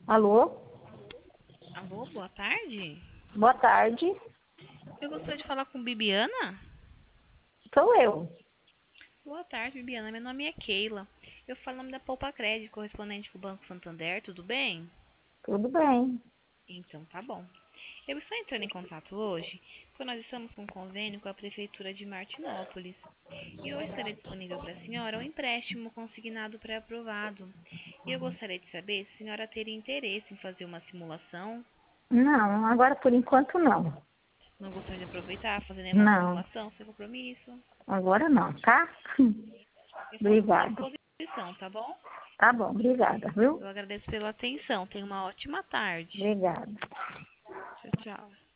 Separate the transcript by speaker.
Speaker 1: Alô?
Speaker 2: Alô, boa tarde.
Speaker 1: Boa tarde.
Speaker 2: Eu gostaria de falar com Bibiana.
Speaker 1: Sou eu.
Speaker 2: Boa tarde, Bibiana. Meu nome é Keila. Eu falo em nome da Poupa Crédito, correspondente com o Banco Santander. Tudo bem?
Speaker 1: Tudo bem?
Speaker 2: Então, tá bom. Eu estou entrando em contato hoje porque nós estamos com um convênio com a Prefeitura de Martinópolis. E hoje estarei disponível para a senhora um empréstimo consignado pré-aprovado. E eu gostaria de saber se a senhora teria interesse em fazer uma simulação.
Speaker 1: Não, agora por enquanto não.
Speaker 2: Não gostaria de aproveitar, fazer nenhuma
Speaker 1: Não,
Speaker 2: simulação sem compromisso.
Speaker 1: agora não, tá?
Speaker 2: Eu estou à sua
Speaker 1: Obrigada.
Speaker 2: disposição, tá bom?
Speaker 1: Tá bom, obrigada, viu?
Speaker 2: Eu agradeço pela atenção. Tenha uma ótima tarde.
Speaker 1: Obrigada.
Speaker 2: Tchau, tchau.